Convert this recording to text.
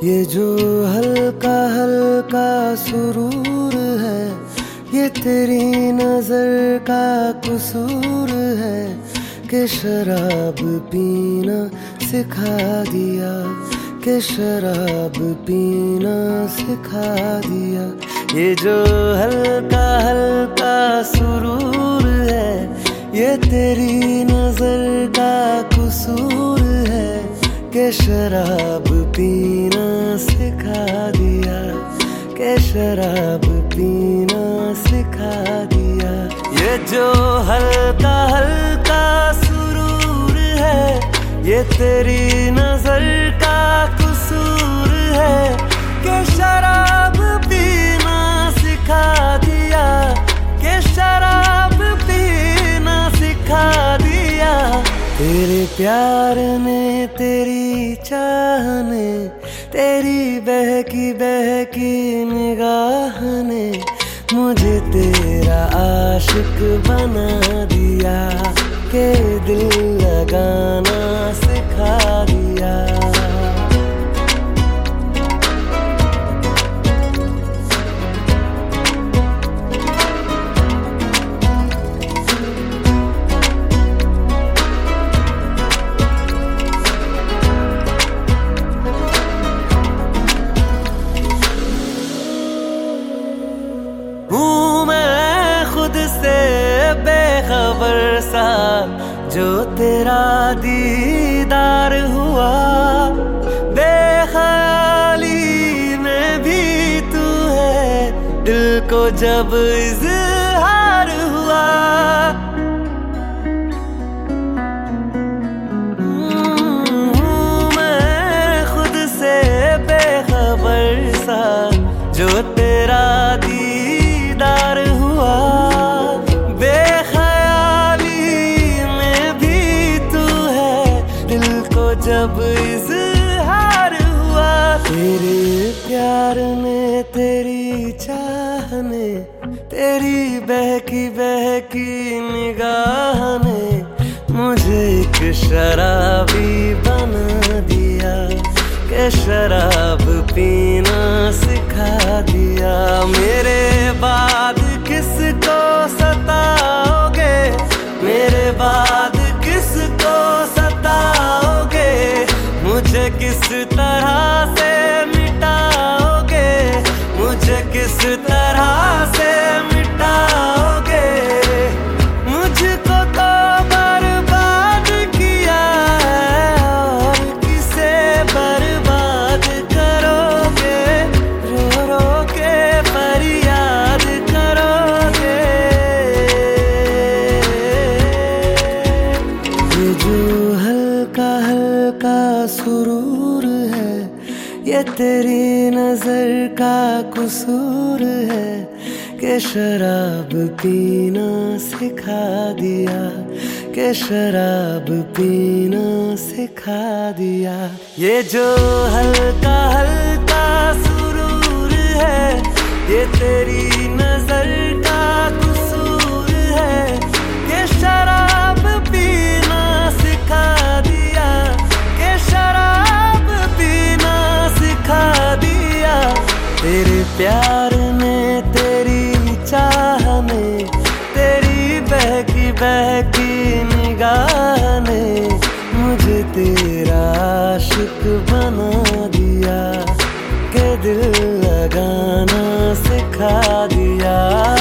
ये जो हल्का हल्का सुरूर है, ये तेरी नजर का कसूर है कि शराब पीना सिखा दिया, कि शराब पीना सिखा दिया। ये जो हल्का हल्का सुरूर है, ये तेरी नजर का कसूर है कि शराब पीना सिखा दिया, कि शराब पीना सिखा दिया। ये जो हल्का हल्का सुरूर है, ये तेरी नजर का कसूर है कि शराब पीना सिखा दिया, कि शराब पीना सिखा दिया। तेरे प्यार ने, तेरी चाह ने, तेरी बहकी बहकी निगाह ने मुझे तेरा आशिक बना दिया, के दिल लगाना सिखा दिया। हूँ मैं खुद से बेखबर सा, जो तेरा दीदार हुआ, बेख्याली में भी तू है, दिल को जब इज़हार हुआ। मैं खुद से बेखबर सा, जो तेरा दीदार हुआ, बेख्याली में भी तू है, दिल को जब इज़हार हुआ। तेरे प्यार ने, तेरी चाह ने, तेरी बहकी बहकी निगाह ने मुझे एक शराबी बना दिया, के शराब पीना सिखा दिया। मेरे बाद किसको सताओगे, मेरे बाद किसको सताओगे, मुझे किस तरह से मिटाओगे, मुझे किस तरह से मिटाओगे। मुझको तो बर्बाद किया है, और किसे बर्बाद करोगे, रो रो के फरियाद करोगे। ये जो हल्का हल्का सुरूर है, ये तेरी नजर का कसूर है कि शराब पीना सिखा दिया, कि शराब पीना सिखा दिया। ये जो हल्का हल्का सुरूर है, ये तेरी नजर का कसूर है कि शराब पीना सिखा दिया, कि शराब पीना सिखा दिया। तेरे प्यार ने, तेरी चाह ने, तेरी बहकी बहकी निगाह ने मुझे तेरा आशिक बना दिया, के दिल लगाना सिखा दिया।